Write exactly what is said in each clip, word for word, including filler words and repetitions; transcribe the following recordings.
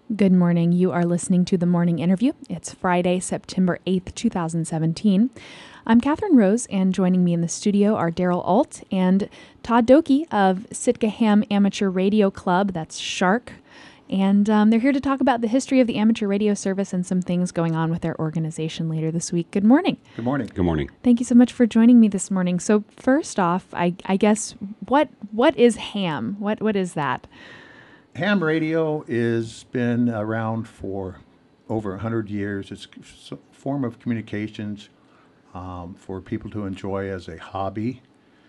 Good morning. You are listening to The Morning Interview. It's Friday, September eighth, two thousand seventeen. I'm Catherine Rose, and joining me in the studio are Daryl Alt and Todd Doki of Sitka Ham Amateur Radio Club, that's Shark. And um, they're here to talk about the history of the amateur radio service and some things going on with their organization later this week. Good morning. Good morning. Good morning. Thank you so much for joining me this morning. So first off, I, I guess, what what is ham? What What is that? Ham radio has been around for over one hundred years. It's a form of communications um, for people to enjoy as a hobby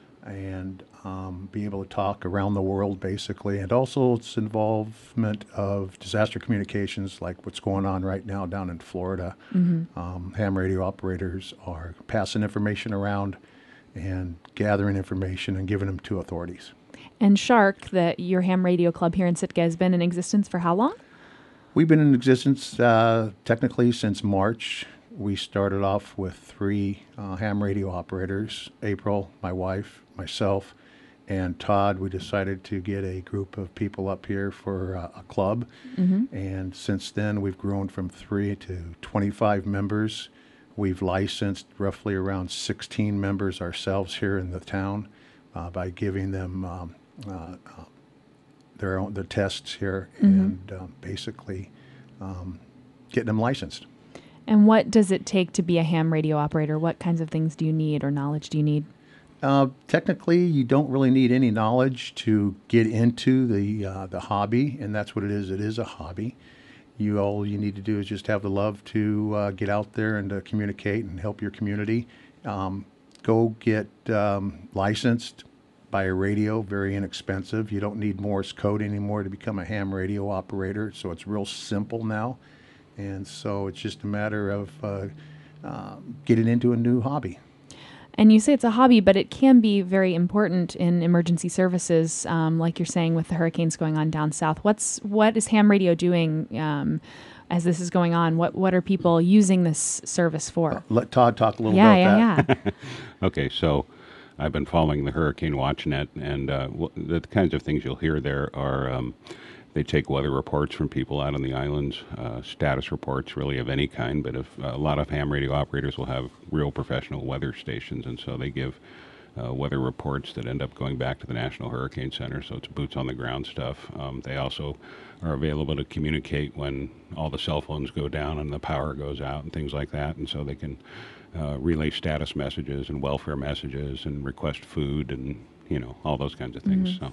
and um, be able to talk around the world, basically. And also its involvement of disaster communications, like what's going on right now down in Florida. Mm-hmm. Um, ham radio operators are passing information around and gathering information and giving them to authorities. And Shark, the, your ham radio club here in Sitka, has been in existence for how long? We've been in existence uh, technically since March. We started off with three uh, ham radio operators, April, my wife, myself, and Todd. We decided to get a group of people up here for uh, a club. Mm-hmm. And since then, we've grown from three to twenty-five members. We've licensed roughly around sixteen members ourselves here in the town uh, by giving them um, uh, uh, their own the tests here mm-hmm. and uh, basically um, getting them licensed. And what does it take to be a ham radio operator? What kinds of things do you need or knowledge do you need? Uh, technically, you don't really need any knowledge to get into the uh, the hobby, and that's what it is. It is a hobby. You all you need to do is just have the love to uh, get out there and to communicate and help your community. Um, go get um, licensed by a radio, very inexpensive. You don't need Morse code anymore to become a ham radio operator, so it's real simple now. And so it's just a matter of uh, uh, getting into a new hobby. And you say it's a hobby, but it can be very important in emergency services, um, like you're saying with the hurricanes going on down south. What's what is ham radio doing um, as this is going on? What what are people using this service for? Uh, let Todd talk a little yeah, about yeah, that. Yeah, Okay, so I've been following the Hurricane WatchNet, and uh, w- the kinds of things you'll hear there are um, they take weather reports from people out on the islands, uh, status reports really of any kind, but if, uh, a lot of ham radio operators will have real professional weather stations, and so they give uh, weather reports that end up going back to the National Hurricane Center, so it's boots on the ground stuff. Um, they also are available to communicate when all the cell phones go down and the power goes out and things like that, and so they can uh, relay status messages and welfare messages and request food and, you know, all those kinds of things. Mm-hmm. So.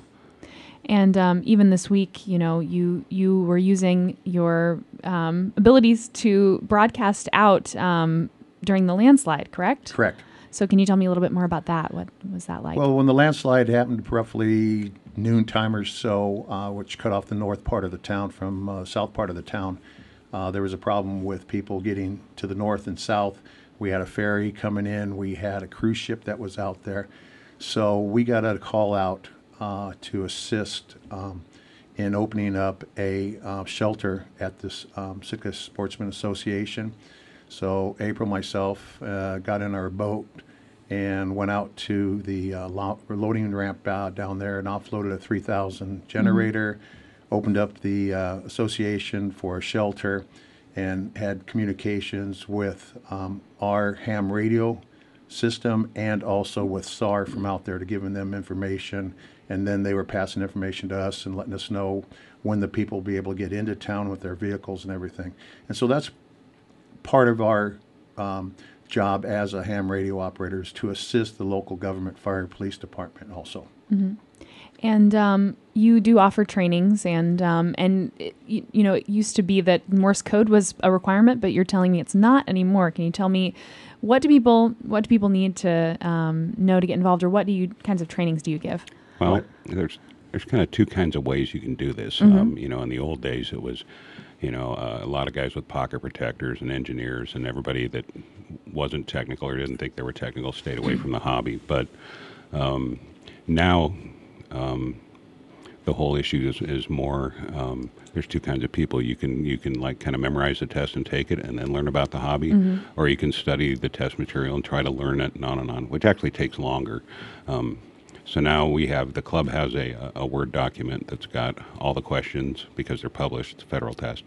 And um, even this week, you know, you you were using your um, abilities to broadcast out um, during the landslide, correct? Correct. So can you tell me a little bit more about that? What was that like? Well, when the landslide happened roughly noontime or so, uh, which cut off the north part of the town from uh, south part of the town, uh, there was a problem with people getting to the north and south. We had a ferry coming in. We had a cruise ship that was out there. So we got a call out Uh, to assist um, in opening up a uh, shelter at this um, Sitka Sportsman Association. So April, myself, uh, got in our boat and went out to the uh, lo- loading ramp uh, down there and offloaded a three thousand generator, mm-hmm. opened up the uh, association for a shelter, and had communications with um, our ham radio system and also with S A R from out there to giving them information. And then they were passing information to us and letting us know when the people will be able to get into town with their vehicles and everything. And so that's part of our um, job as a ham radio operator, is to assist the local government, fire, police department also. Mm-hmm. And um, you do offer trainings, and um, and it, you, you know, it used to be that Morse code was a requirement, but you're telling me it's not anymore. Can you tell me what do people what do people need to um, know to get involved, or what do you kinds of trainings do you give? Well, there's there's kind of two kinds of ways you can do this. Mm-hmm. Um, you know, in the old days, it was, you know, uh, a lot of guys with pocket protectors and engineers, and everybody that wasn't technical or didn't think they were technical stayed away from the hobby. But um, now um, the whole issue is, is more. Um, there's two kinds of people. You can you can like kind of memorize the test and take it and then learn about the hobby, mm-hmm. or you can study the test material and try to learn it and on and on, which actually takes longer. Um, So now we have, the club has a, a Word document that's got all the questions because they're published, it's a federal test.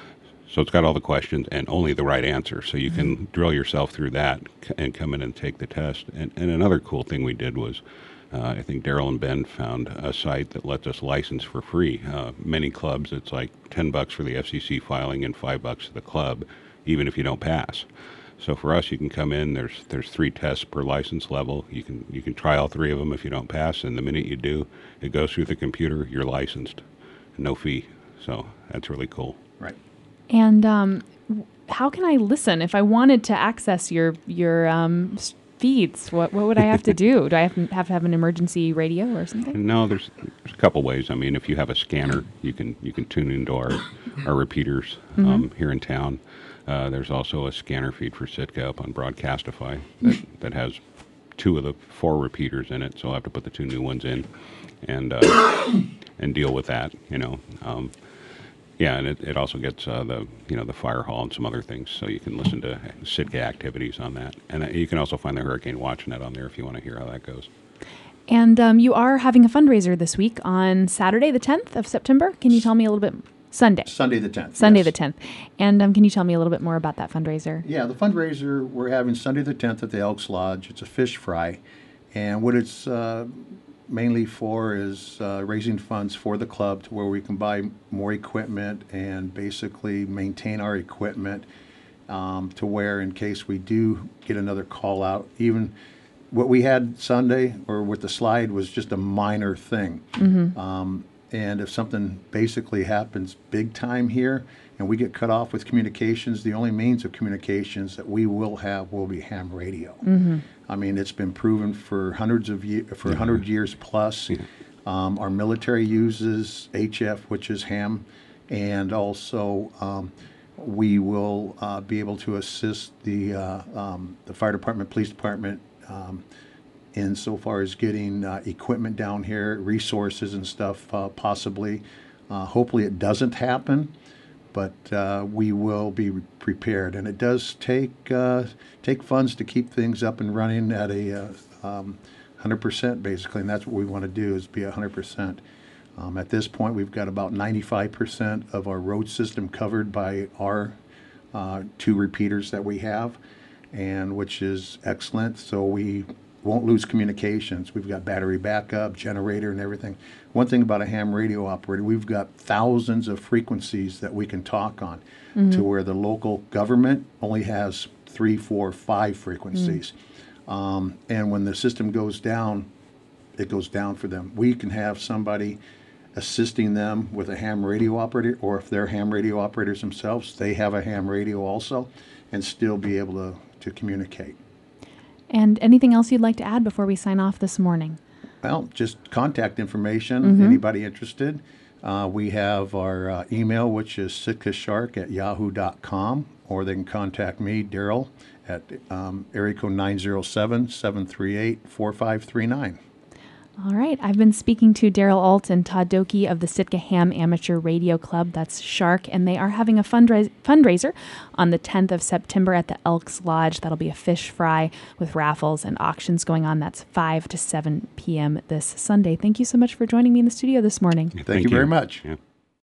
So it's got all the questions and only the right answer. So you can drill yourself through that c- and come in and take the test. And, and another cool thing we did was, uh, I think Daryl and Ben found a site that lets us license for free. Uh, many clubs, it's like ten bucks for the F C C filing and five bucks to the club, even if you don't pass. So for us, you can come in. There's there's three tests per license level. You can you can try all three of them if you don't pass, and the minute you do, it goes through the computer. You're licensed, no fee. So that's really cool. Right. And um, w- how can I listen if I wanted to access your your um, s- feeds? What what would I have to do? Do I have to have, to have an emergency radio or something? No, there's, there's a couple ways. I mean, if you have a scanner, you can you can tune into our our repeaters um, here in town. Uh, there's also a scanner feed for Sitka up on Broadcastify that, that has two of the four repeaters in it. So I'll have to put the two new ones in and uh, and deal with that. You know, um, yeah, and it, it also gets uh, the you know the fire hall and some other things, so you can listen to Sitka activities on that. And uh, you can also find the Hurricane Watch Net on there if you want to hear how that goes. And um, you are having a fundraiser this week on Saturday, the tenth of September. Can you tell me a little bit? Sunday. Sunday the tenth. Sunday yes. the tenth. And um, can you tell me a little bit more about that fundraiser? Yeah, the fundraiser we're having Sunday the tenth at the Elks Lodge. It's a fish fry. And what it's uh, mainly for is uh, raising funds for the club to where we can buy more equipment and basically maintain our equipment um, to where in case we do get another call out, even what we had Sunday or with the slide was just a minor thing. Mm-hmm. Um, And if something basically happens big time here and we get cut off with communications, the only means of communications that we will have will be ham radio. Mm-hmm. I mean, it's been proven for hundreds of years, for one hundred years plus. Yeah. Um, our military uses H F, which is ham, and also um, we will uh, be able to assist the uh, um, the fire department, police department, um, insofar as getting uh, equipment down here, resources and stuff, uh, possibly. Uh, hopefully it doesn't happen, but uh, we will be prepared. And it does take uh, take funds to keep things up and running at a uh, um, one hundred percent, basically, and that's what we want to do, is be one hundred percent. Um, at this point, we've got about ninety-five percent of our road system covered by our uh, two repeaters that we have, and which is excellent. So we won't lose communications. We've got battery backup, generator, and everything. One thing about a ham radio operator, we've got thousands of frequencies that we can talk on, mm-hmm. to where the local government only has three, four, five frequencies. Mm. Um, and when the system goes down, it goes down for them. We can have somebody assisting them with a ham radio operator, or if they're ham radio operators themselves, they have a ham radio also, and still be able to, to communicate. And anything else you'd like to add before we sign off this morning? Well, just contact information, Mm-hmm. anybody interested. Uh, we have our uh, email, which is sitkashark at yahoo dot com, or they can contact me, Daryl, at um, area code nine zero seven, seven three eight, four five three nine. All right. I've been speaking to Daryl Alt and Todd Doki of the Sitka Ham Amateur Radio Club. That's Shark. And they are having a fundra- fundraiser on the tenth of September at the Elks Lodge. That'll be a fish fry with raffles and auctions going on. That's five to seven p.m. this Sunday. Thank you so much for joining me in the studio this morning. Thank, Thank you very much. Yeah.